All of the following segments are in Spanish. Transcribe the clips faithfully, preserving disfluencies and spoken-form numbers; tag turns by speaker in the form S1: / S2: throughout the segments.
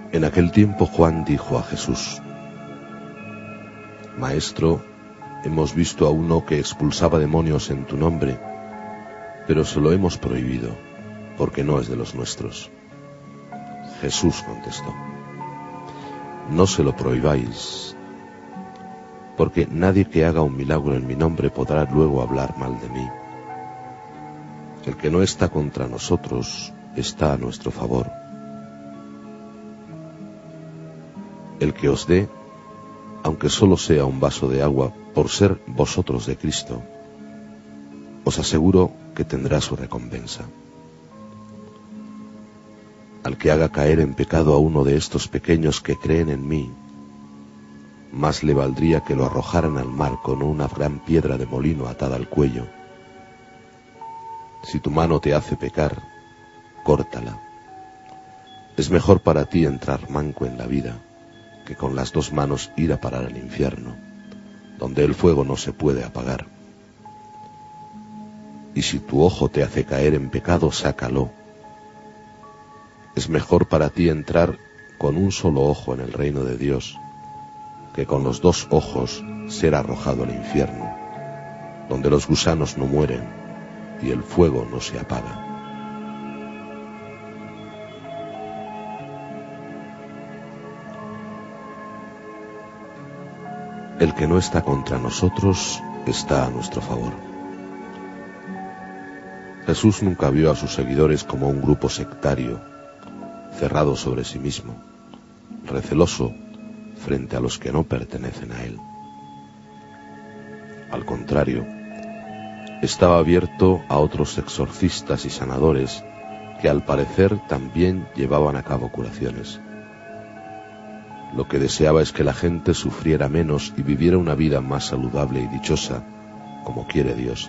S1: En aquel tiempo Juan dijo a Jesús: Maestro, hemos visto a uno que expulsaba demonios en tu nombre, pero se lo hemos prohibido, porque no es de los nuestros. Jesús contestó: No se lo prohibáis, porque nadie que haga un milagro en mi nombre podrá luego hablar mal de mí. El que no está contra nosotros está a nuestro favor. El que os dé, aunque solo sea un vaso de agua, por ser vosotros de Cristo, os aseguro que tendrá su recompensa. Al que haga caer en pecado a uno de estos pequeños que creen en mí, más le valdría que lo arrojaran al mar con una gran piedra de molino atada al cuello. Si tu mano te hace pecar, córtala. Es mejor para ti entrar manco en la vida que con las dos manos ir a parar al infierno, donde el fuego no se puede apagar. Y si tu ojo te hace caer en pecado, sácalo. Es mejor para ti entrar con un solo ojo en el reino de Dios, que con los dos ojos ser arrojado al infierno, donde los gusanos no mueren y el fuego no se apaga. El que no está contra nosotros está a nuestro favor. Jesús nunca vio a sus seguidores como un grupo sectario, cerrado sobre sí mismo, receloso frente a los que no pertenecen a él. Al contrario, estaba abierto a otros exorcistas y sanadores que al parecer también llevaban a cabo curaciones. Lo que deseaba es que la gente sufriera menos y viviera una vida más saludable y dichosa, como quiere Dios.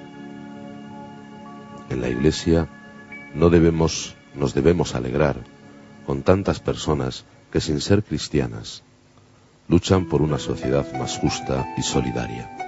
S1: En la Iglesia no debemos, nos debemos alegrar con tantas personas que, sin ser cristianas, luchan por una sociedad más justa y solidaria.